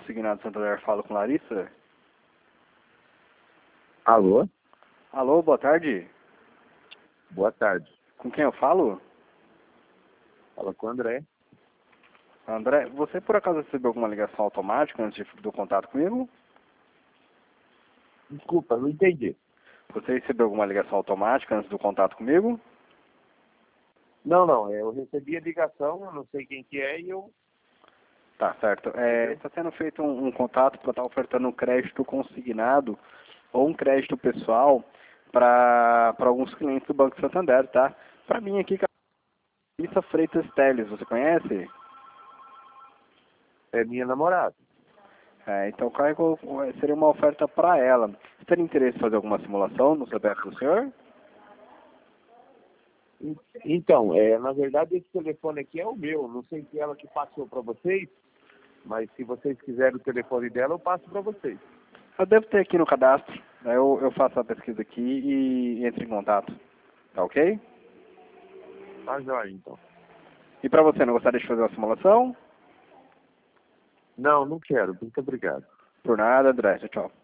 Consignado Santander, falo com Larissa. Alô? Alô, boa tarde. Boa tarde. Com quem eu falo? Fala com o André. André, você por acaso recebeu alguma ligação automática antes do contato comigo? Desculpa, não entendi. Você recebeu alguma ligação automática antes do contato comigo? Não, eu recebi a ligação, eu não sei quem que é e eu... Tá, certo. Está sendo feito um contato para estar ofertando um crédito consignado ou um crédito pessoal para alguns clientes do Banco Santander, tá? Para mim aqui, Larissa Freitas Teles, você conhece? É minha namorada. Então seria uma oferta para ela. Você teria interesse em fazer alguma simulação no CPF do senhor? Então, na verdade esse telefone aqui é o meu, não sei se ela que passou para vocês, mas se vocês quiserem o telefone dela, eu passo para vocês. Eu devo ter aqui no cadastro. Eu faço a pesquisa aqui e entro em contato. Tá ok? Tá joia, então. E para você, não gostaria de fazer uma simulação? Não quero, muito obrigado. Por nada, André. Tchau, tchau.